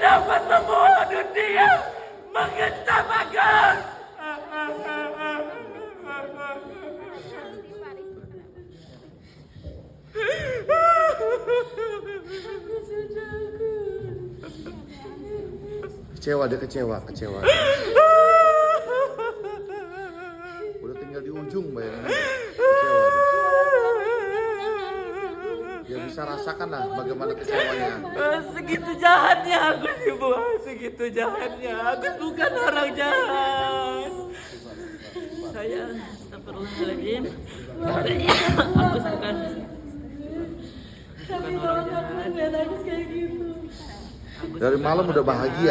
Kenapa semua dunia mengentam Agus? Kecewa, dia kecewa. Udah tinggal di ujung, bayangin aja. Kecewa dia bisa rasakan lah bagaimana kecewanya. Segitu jahatnya Agus, Ibu. Segitu jahatnya. Agus bukan orang jahat. Saya astagfirullahaladzim. Agus bukan orang jahat. Dari malam udah bahagia.